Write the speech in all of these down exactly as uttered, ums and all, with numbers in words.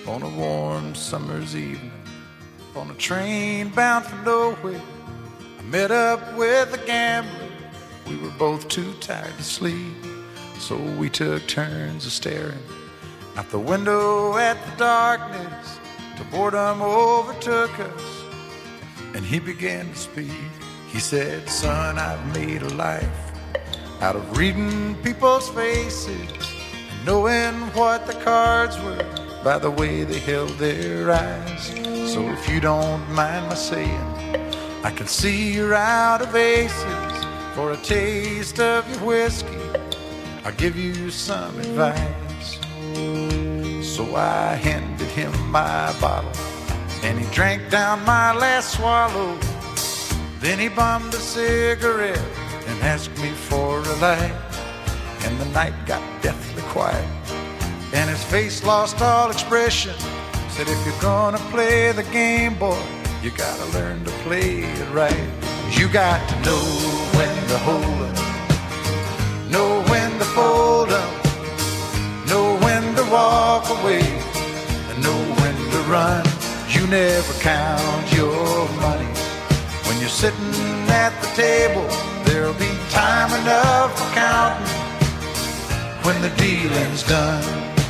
On a warm summer's evening, on a train bound for nowhere, I met up with a gambler. We were both too tired to sleep, so we took turns of staring out the window at the darkness till boredom overtook us, and he began to speak. He said, "Son, I've made a life out of reading people's faces and knowing what the cards were by the way they held their eyes. So if you don't mind my saying, I can see you're out of aces. For a taste of your whiskey, I'll give you some advice." So I handed him my bottle, and he drank down my last swallow. Then he bummed a cigarette and asked me for a light. And the night got deathly quiet, and his face lost all expression. Said, "If you're gonna play the game, boy, you gotta learn to play it right. You got to know when to hold up, know when to fold up, know when to walk away, and know when to run. You never count your money when you're sitting at the table. There'll be time enough for counting when the dealing's done."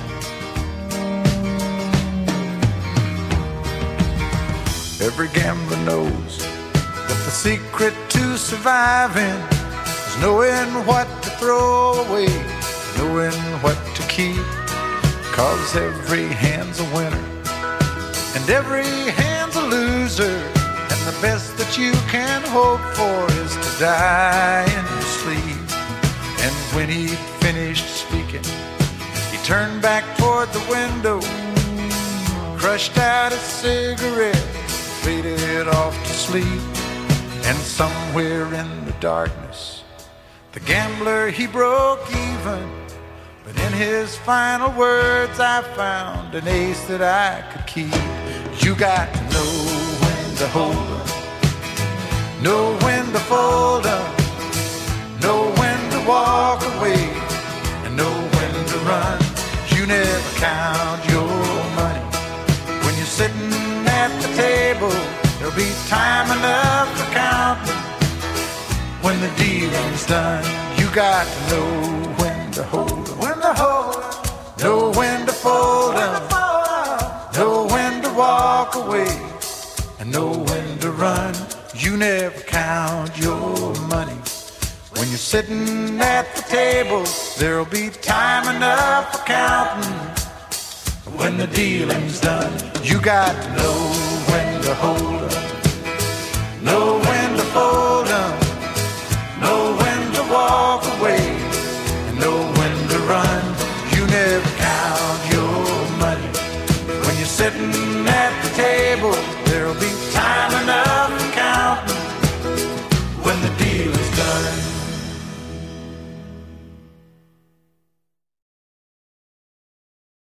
Every gambler knows that the secret to surviving is knowing what to throw away, knowing what to keep. 'Cause every hand's a winner and every hand's a loser, and the best that you can hope for is to die in your sleep. And when he'd finished speaking, he turned back toward the window, crushed out a cigarette, faded off to sleep. And somewhere in the darkness, the gambler, he broke even. But in his final words, I found an ace that I could keep. You got to know when to hold up, know when to fold up, know when to walk away, and know when to run. You never count your money when you're sitting at the table. There'll be time enough for counting when the dealing's done. You got to know when to hold up, when to hold up, know when to fold up, know when to walk away, and know when to run. You never count your money when you're sitting at the table. There'll be time enough for counting when the dealing's done. You got to know when to hold up,